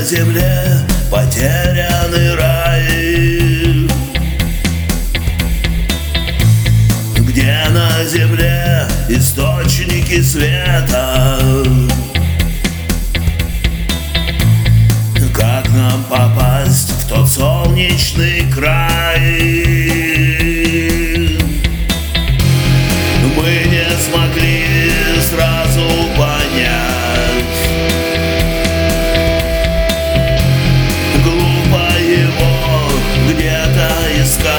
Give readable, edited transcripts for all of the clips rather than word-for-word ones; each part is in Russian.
земле потерянный рай, где на земле источники света. Как нам попасть в тот солнечный край? Мы не смогли сразу понять. Глупо его где-то искать.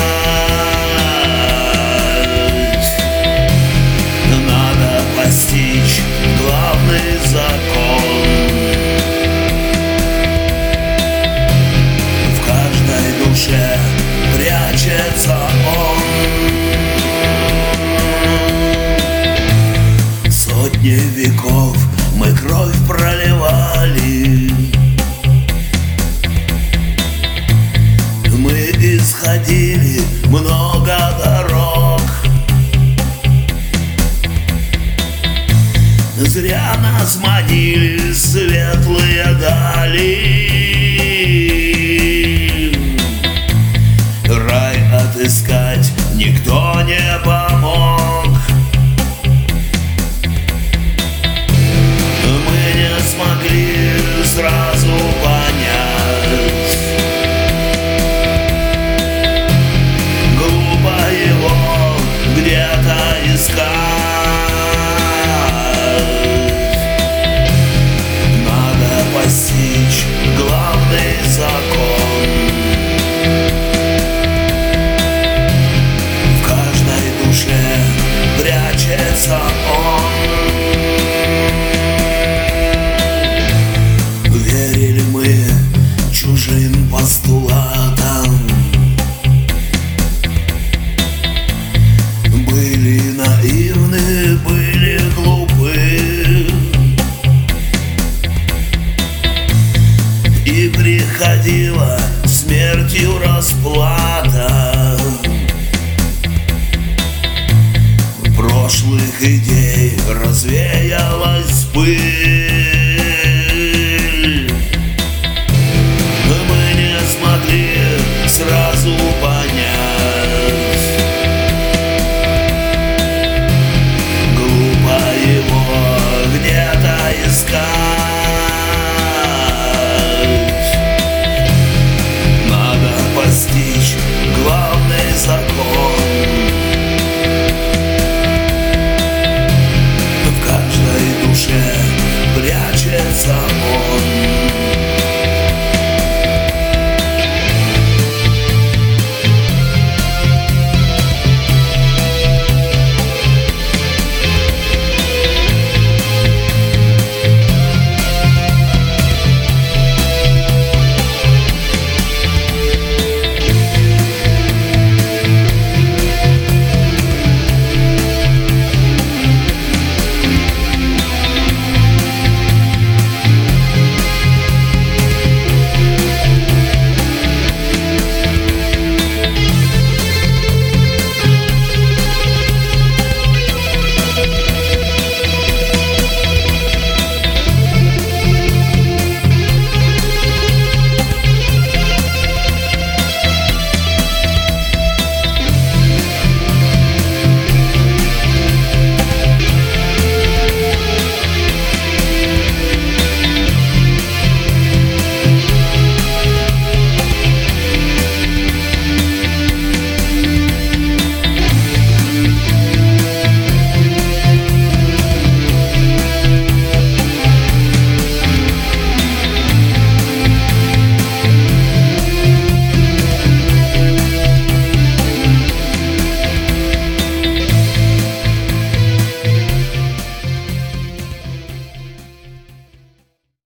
Надо постичь главный закон. В каждой душе прячется он. Сотни веков мы кровь проливали, мы исходили много дорог. Зря нас манили светлые дали. Рай отыскать никто не помог. Мы не смогли сразу понять. Глупо его где-то искать. Надо постичь главный закон. В каждой душе прячется он. Верили мы чужим постулатам, были наивны, были глупы, и приходила смертью расплата.